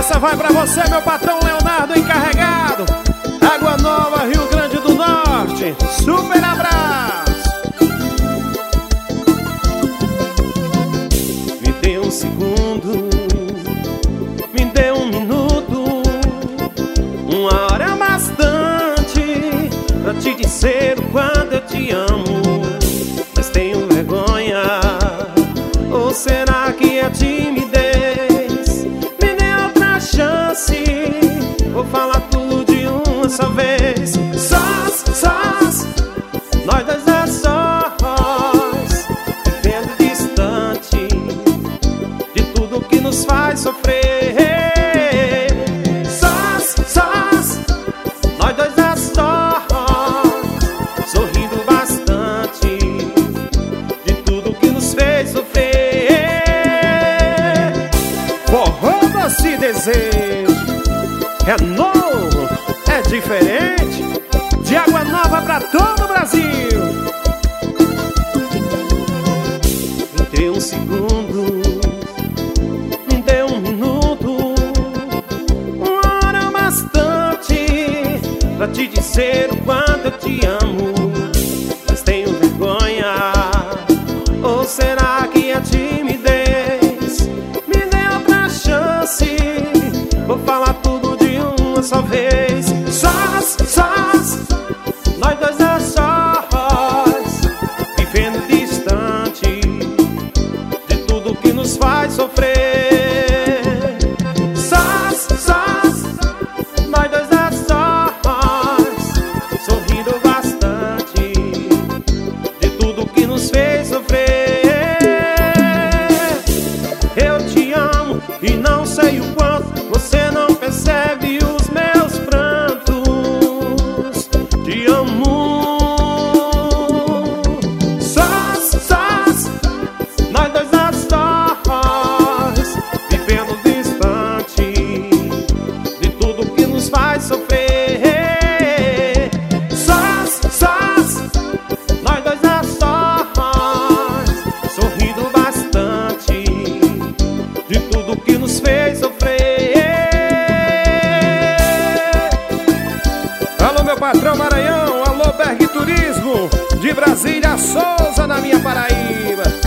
Essa vai pra você, meu patrão Leonardo encarregado, Água Nova, Rio Grande do Norte. Super abraço. Me dê um segundo, me dê um minuto, uma hora é bastante pra te dizer o quanto eu te amo. Mas tenho vergonha, ou será que é timidez? Me dê outra chance, vou falar tudo de uma só vez. Sós, nós dois a sós, vivendo distante de tudo que nos faz sofrer. Sós, nós dois a sós, sorrindo bastante de tudo que nos fez sofrer. Forró Doce Desejo é novo, é diferente, de Água Nova pra todo o Brasil. Me dê um segundo, me dê um minuto, uma hora é bastante pra te dizer o quanto eu te amo. Mas tenho vergonha, ou será que é timidez? Me dê outra chance, vou falar tudo de uma só vez. Sós, nós dois a sós, vivendo distante de tudo que nos faz sofrer. Sós, nós dois a sós, sorrindo bastante de tudo que nos fez sofrer. Eu te amo e não sei o quanto você não percebe os meus prantos. Te amo. Sós, nós dois a sós, vivendo distante de tudo que nos faz sofrer. Sós, nós dois a sós, sorrindo bastante de tudo que nos fez sofrer. Alô, meu patrão Maranhão, alô, Berg Turismo, de Brasília, Souza, na minha Paraíba.